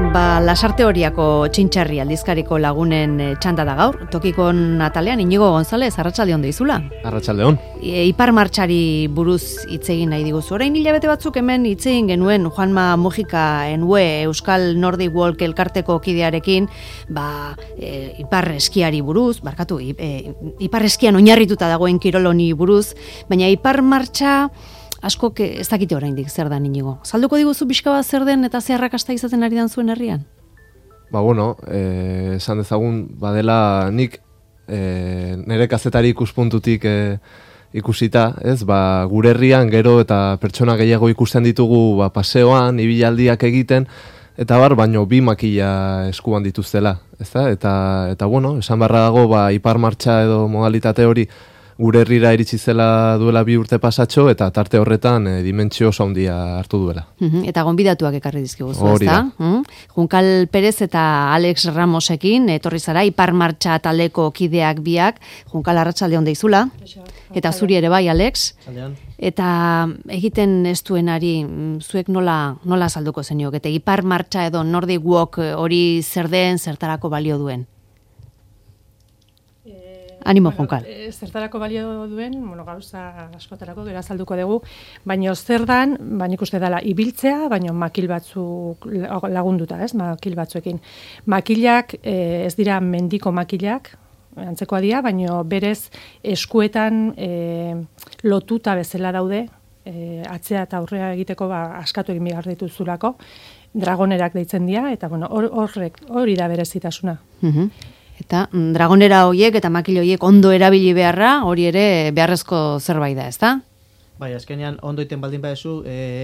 Lasarte Horiako Txintxarri aldizkariko lagunen txanda da gaur. Tokikon atalean Inigo González, arratsaldeon deizula. Arratsaldeon. Ipar martxari buruz hitz egin nahi diguzu. Orain hilabete batzuk hemen hitz egin genuen Juanma Mujika Enue Euskal Nordic Walk elkarteko kidearekin, ipar eskiari buruz, ipar eskian oinarrituta dagoen kiroloni buruz, baina ipar martxa askok ez dakite oraindik zer da Inigo. Salduko diguzu pixka bat zer den eta ze arrakasta izaten ari dan zuen herrian? Esan dezagun, badela nik nire kazetari ikuspuntutik ikusita, ez? Gure herrian gero eta pertsona gehiago ikusten ditugu paseoan, ibilaldiak egiten, eta baino bi makila eskuan dituztela, ezta? Eta esan barra dago, ipar martxa edo modalitate hori gure herrira iritsi zela duela 2 urte pasatxo, eta tarte horretan dimentsio oso handia hartu duela. Eta gonbidatuak ekarri dizkiguzu, ezta? Junkal Perez eta Alex Ramosekin etorri zara ipar martxa taldeko kideak biak. Junkal, arratsaldeon deizula. Eta zuri ere bai, Alex. Eta egiten ez duenari zuek nola salduko zeniok? Eta ipar martxa edo Nordic Walk hori zer den, zertarako balio duen? Animo, Junkal. Zertarako balio duen, gauza askotarako gero azalduko dugu, baina zer dan, nik uste dela ibiltzea, baina makil batzuk lagunduta, ez, makil batzuekin. Makilak ez dira mendiko makilak, antzekoa dira, baina berez eskuetan lotuta bezala daude, atzea eta aurrea egiteko askatu egin behar dituzulako, dragonerak deitzen dira, eta hori da berezitasuna. Eta dragonera horiek eta makil horiek ondo erabili beharra, hori ere beharrezko zerbait da, ezta? Bai, azkenean ondo iten baldin badezu,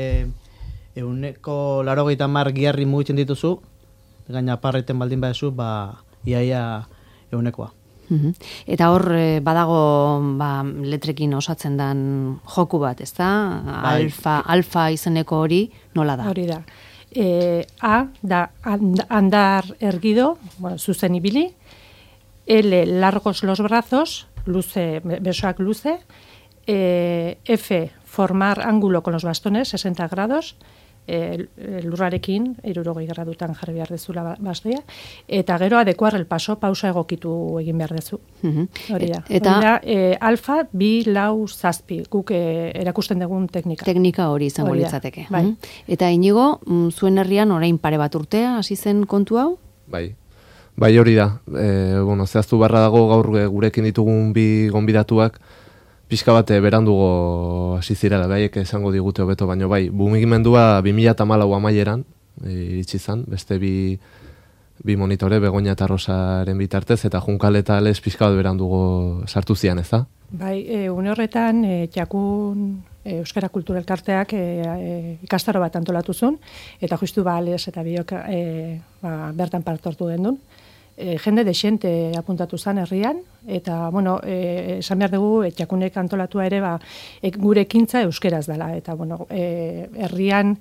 180 giharri mugitzen dituzu, gaina parreten baldin badezu, iaia 100koa. Eta hor badago letrekin osatzen den joku bat, ezta? Alfa izeneko hori nola da? Hori da. A da andar ergido, zuzen ibili, L, largos los brazos, luze, besoak luze, F, formar ángulo con los bastones, 60 grados, lurrarekin, 60 gradutan jarri behar dezula bastoia, eta gero adecuar el paso, pausa egokitu egin behar dezu. Hori da. Eta alfa, 2, 4, 7, guk erakusten dugun teknika. Teknika hori izango litzateke. Eta Inigo, zuen herrian orain pare bat urtea, hasi zen kontu hau? Bai hori da. Zehaztu barra dago gaur gurekin ditugun bi gonbidatuak, pixka bat berandugo hasi zirela, baiek esango digute hobeto, baino bumigimendua 2014 amaieran iritsi zen, beste bi monitore, Begoña eta Rosaren bitartez, eta Junkal eta Alex pixka bat berandugo sartu zian, ez da? Une horretan, Jakun Euskara Kultura Elkarteak ikastaro bat antolatu zuen, eta justu Alex eta biok bertan parte hartu gendun. Jende desente apuntatu zen herrian, eta, esan behar dugu, Jakunek antolatua ere, gure ekintza euskeraz dela, eta, herrian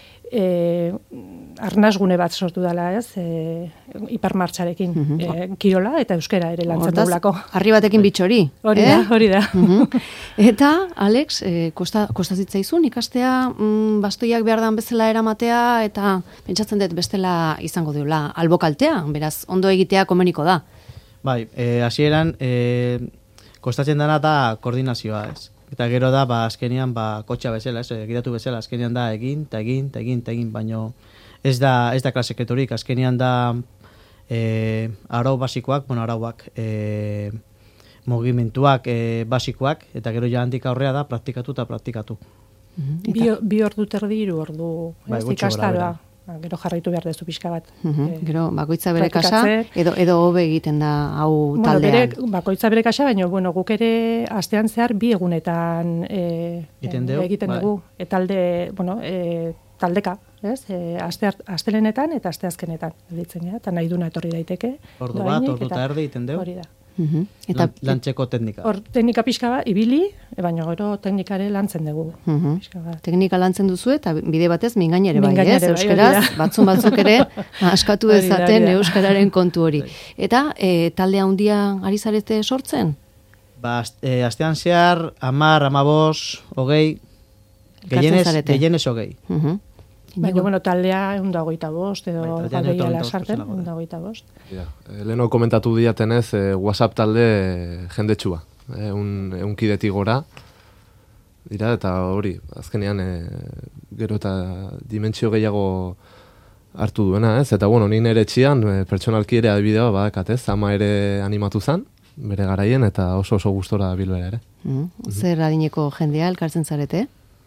arnasgune bat sortu dela, ez, ipar martxarekin, kirola eta euskera ere lantzen dugulako. Harri batekin bitxori. Hori da. Eta, Alex, kostatzitzaizun ikastea bastoiak behar dan bezala eramatea, eta pentsatzen dut bestela izango duela albokaltea, beraz, ondo egitea komeniko da. Bai, hasieran kostatzen dena da koordinazioa, ez. Eta gero da, azkenean, kotxa bezala, egitatu bezala, azkenean da egin, baino ez da klaseketorik, azkenean da arau basikoak, arauak, mugimenduak basikoak, eta gero ja handik aurrea da praktikatu. Bi ordu terdi, 3 ordu ikastaroa. Gero jarraitu behar dezu pixka bat. Gero, bakoitza bere kasa, edo hobe egiten da hau taldean. Bakoitza bere kasa, baina guk ere astean zehar 2 egunetan egiten dugu. Taldeka, ez? Astelenetan eta asteazkenetan ditzen, eta nahi duna etorri daiteke. Ordu bat, ordu eta erdi egiten dugu. Hori da. Lantzeko teknika. Hor, teknika pixka bat, ibili, baina gero teknikare lantzen dugu. Teknika lantzen duzu eta bide batez mingainere bai, ez? Euskaraz, batzuk ere askatu dezaten euskararen kontu hori. Eta talde handia ari zarete sortzen? Astean zehar, 10, 15, 20, gehienez 20. Baina, bueno, taldea 125 edo taldea lasarten, 125. Ja, leheno komentatu diatenez, WhatsApp talde jendetsua. Unkidetik gora. Dira, eta hori, azkenean gero eta dimentsio gehiago hartu duena, ez? Eta, bueno, ni nire etxian, pertsonalki ere adibidea badakat, ez? Ama ere animatu zen, bere garaien, eta oso gustora bilbera ere. Zer adineko jendea elkartzen zarete?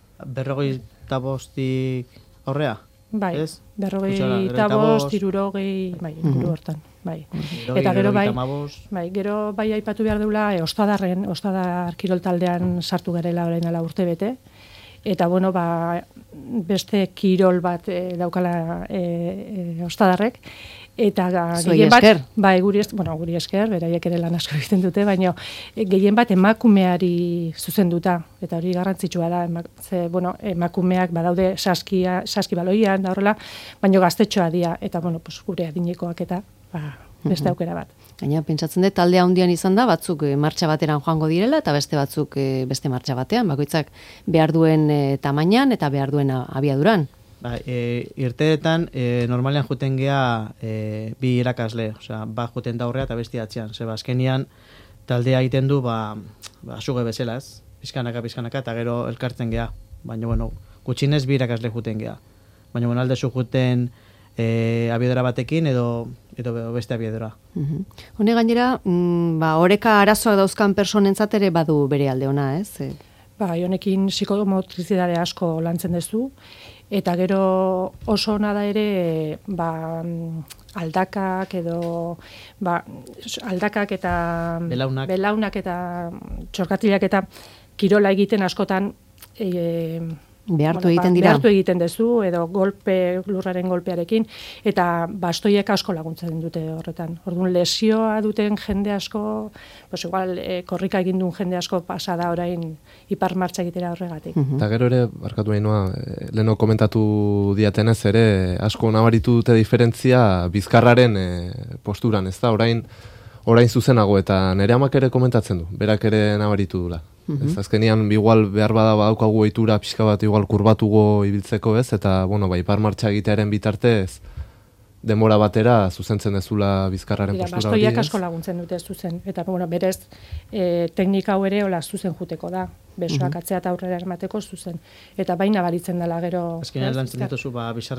45 aurrea? Bai, ez? 45, 60, bai, inguru hortan. Bai. Eta gero gero bai aipatu behar deula Ostadar kirol taldean sartu garela orain dela urtebete. Eta bueno, beste kirol bat daukala Ostadarrek. Eta gehien bat, bai, guri esker, beraiek ere lan asko egiten dute, baina gehien bat emakumeari zuzenduta, eta hori garrantzitsua da, emakumeak badaude saski baloian, da horrela, baina gaztetxoa dira, eta gure adinekoak eta beste aukera bat. Gaina, pentsatzen dut, talde handian izan da, batzuk martxa bateran joango direla, eta beste batzuk beste martxa batean, bakoitzak behar duen tamainan eta behar duen abiaduran. Irteetan normalean juten gea bi irakasle, osea, juten da aurrea eta besti atzean. Zeba, azkenian taldea egiten du, suge bezala, ez? Pizkanaka, eta gero elkartzen gea. Baina, gutxinez bi irakasle juten gea. Baina, aldezu juten abiadora batekin edo beste abiadora. Hone gainera, oreka arazoak dauzkan personentzat ere badu bere alde ona, ez? Honekin psikomotrizidade asko lantzen dezu, eta gero oso ona da ere aldakak edo aldakak eta belaunak eta txorkatilak eta kirola egiten askotan behartu egiten dira. Behartu egiten dezu, edo lurraren golpearekin, eta bastoiek asko laguntzen dute horretan. Orduan, lesioa duten jende asko, igual, korrika egin duen jende asko pasada orain ipar martxa egitera horregatik. Eta gero ere, barkatu nahi noa, leheno komentatu diatenez ere, asko nabaritu dute diferentzia bizkarraren posturan, ez da, orain zuzenago, eta nire amak ere komentatzen du, berak ere nabaritu dula. Ez azkenian igual behar bada badaukagu ohitura pixka bat igual kurbatugo ibiltzeko, ez? Eta ipar martxa egitearen bitartez denbora batera zuzentzen dezula bizkarraren postura hori. Bastoiak asko laguntzen dute zuzen, eta berez teknika hau ere hola zuzen juteko da. Besoak atzea eta aurrera emateko zuzen. Eta baina baritzen dela gero. Azkenean lantzen dituzu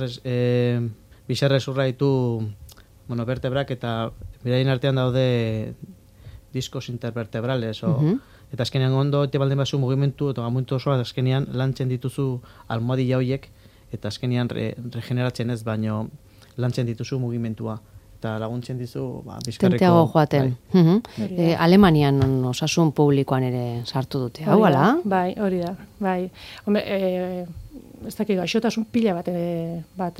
bizarrez urraitu vertebrak eta beraien artean daude diskos intervertebrales eta azkenean ondo ete baldin bazu mugimendu eta gamuntu osoa azkenean lantzen dituzu almohadilla horiek eta azkenean regeneratzen ez, baino lantzen dituzu mugimentua eta laguntzen dizu bizkarreko tenteago joaten. Alemanian osasun publikoan ere sartu dute. Hau ala? Bai, hori da. Bai. Hombre, ez dakit gaixotasun pila bat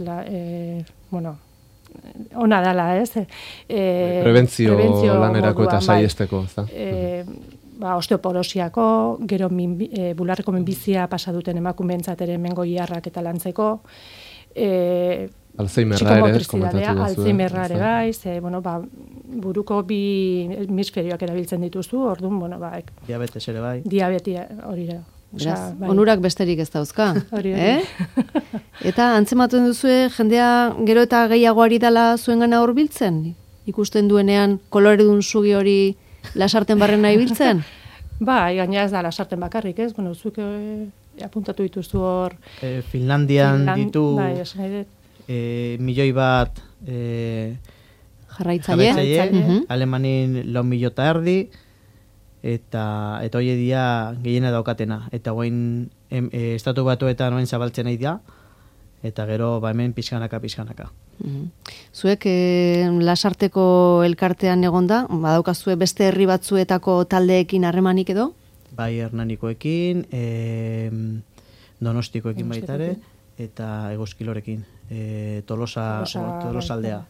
ona dala, ez? Prebentzio lanerako eta saiesteko, ez da? Osteoporosiako, gero bularreko minbizia pasa duten emakumeentzat ere hemengo iharrak eta lantzeko, Alzheimerra ere komentatu duzu. Alzheimerra ere bai, buruko bi hemisferioak erabiltzen dituzu, orduan, diabetes ere bai. Diabetia hori da. Beraz, onurak besterik ez dauzka. Eta antzematen duzue, jendea gero eta gehiago ari dela zuengana hurbiltzen? Ikusten duenean koloredun sugi hori lasarten barrena ibiltzen? Gaina ez da lasarten bakarrik, ez? Zuk apuntatu dituzu hor... Finlandian ditu milioi bat jarraitzaile, Alemanin 4 milioi eta erdi, eta hoie dia gehiena daukatena. Eta guain estatu batuetan oain zabaltzen nahi da, eta gero hemen pixkanaka. Zuek lasarteko elkartean egonda, badaukazue beste herri batzuetako taldeekin harremanik edo? Bai, Hernanikoekin, Donostikoekin baitare, eta Eguzkilorekin, Tolosa aldea.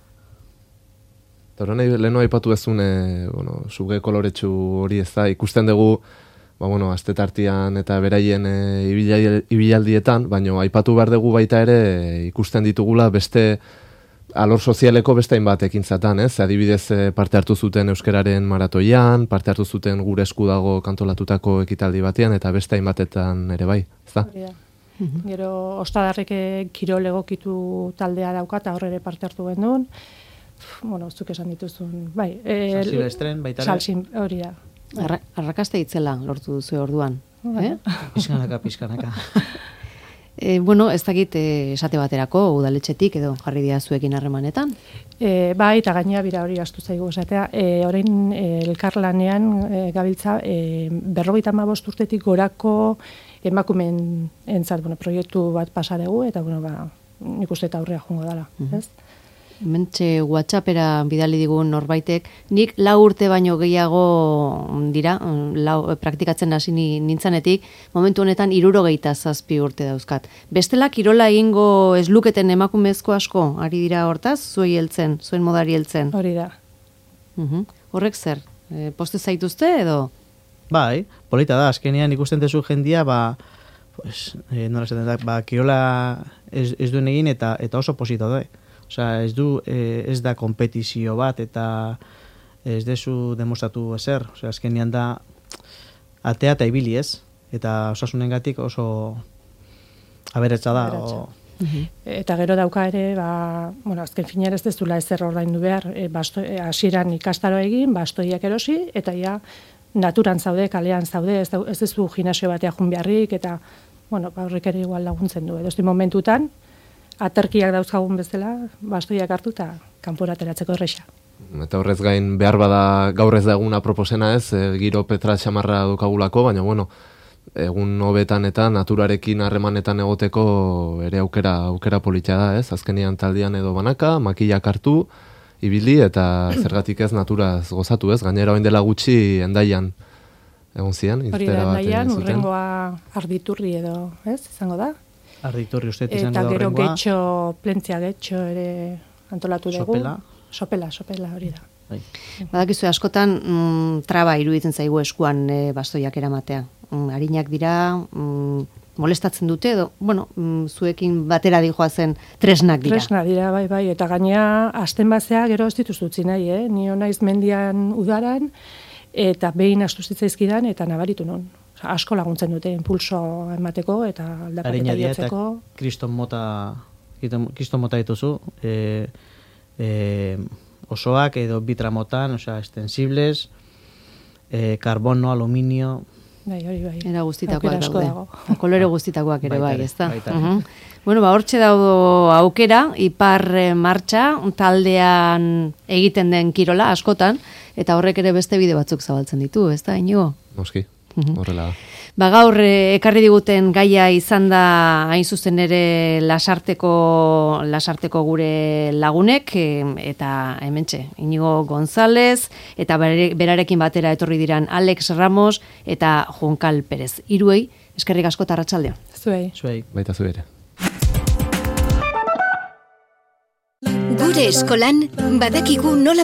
Eta leheno aipatu ezun, suge koloretsu hori ez da, ikusten dugu, astetartian eta beraien ibialdietan, baina aipatu behar dugu baita ere ikusten ditugula beste alor sozialeko beste hainbat ekintzatan, ez? Adibidez parte hartu zuten euskararen maratoian, parte hartu zuten gure esku dago kantolatutako ekitaldi batean, eta beste hainbatetan ere bai, ez da? Gero Ostadarrek kirol egokitu taldea dauka eta horre ere parte hartu genuen. Bueno, zuk esan dituzun, bai. San Silvestren baita ere. Hori da. Arrakaste itzela lortu duzu orduan. Pizkanaka. Bueno, ez dakit esate baterako udaletxetik edo jarri dira zuekin harremanetan. Bai, eta gainea bira hori astu zaigu esatea. Orain elkarlanean gabiltza 55 urtetik gorako emakumeen entzat, proiektu bat pasa dugu eta nik uste eta aurrea joango dela, ez? Mentxe WhatsAppera bidali digun norbaitek, nik 4 urte baino gehiago dira, praktikatzen hasi nintzanetik, momentu honetan 67 urte dauzkat. Bestela kirola egingo ez luketen emakumezko asko, ari dira hortaz, zuen modari heltzen. Hori da. Horrek zer? Poste zaituzte edo? Bai, polita da, azkenean ikusten dezu jendia, nola esaten da, kirola ez duen egin eta oso posito da. Osea, ez da kompetizio bat eta ez dezu demostratu ezer. Osea, azkenean da atea eta ibili ez. Eta osasunengatik oso aberetsa da. Eta gero dauka ere, azken finean ez dezula ezer ordaindu behar, hasieran ikastaro egin, bastoiak erosi, eta ja naturan zaude, kalean zaude, ez dezu gimnasio batea jun beharrik, eta horrek ere igual laguntzen du. Edo momentutan, aterkiak dauzkagun bezala, bastoiak hartu eta kanpora ateratzeko erresa. Eta horrez gain behar bada gaur ez da eguna proposena ez, giro petra xamarra dukagulako, baina egun hobetan eta naturarekin harremanetan egoteko ere aukera politia da ez, azkenian taldean edo banaka, makillak hartu, ibili eta zergatik ez naturaz gozatu ez, gainera orain dela gutxi Hendaian egon zian. Hori da, Hendaian, urrengoa Arditurri edo, ez, izango da? Arditurri uste izango da horrengoa. Eta gero Plentzia getxo ere antolatu dugu. Sopela, hori da. Badakizu askotan traba iruditzen zaigu eskuan bastoiak eramatea. Arinak dira, molestatzen dute edo, zuekin batera dijoazen tresnak dira. Tresnak dira, bai, eta gainea hasten bazea gero ez dituztu utzi nahi, Nio naiz mendian udaran, eta behin astu zitzaizkidan eta nabaritu non. Asko laguntzen dute impulso emateko eta aldaketa jotzeko. Kriston mota dituzu, osoak edo bitramotan, extensibles, karbono, aluminio. Bai. Era guztitakoak daude. Kolore guztitakoak ere bai, ezta? Bueno, hortxe daudo aukera, Ipar martxa, taldean egiten den kirola askotan, eta horrek ere beste bide batzuk zabaltzen ditu, ezta, Inigo? Noski. Horrela. Gaur ekarri diguten gaia izan da hain zuzen ere lasarteko gure lagunek eta hementxe Inigo González eta berarekin batera etorri diran Alex Ramos eta Junkal Perez. Hiruei eskerrik asko eta arratsaldeon. Zuei. Baita zu ere. Gure eskolan badakigu nola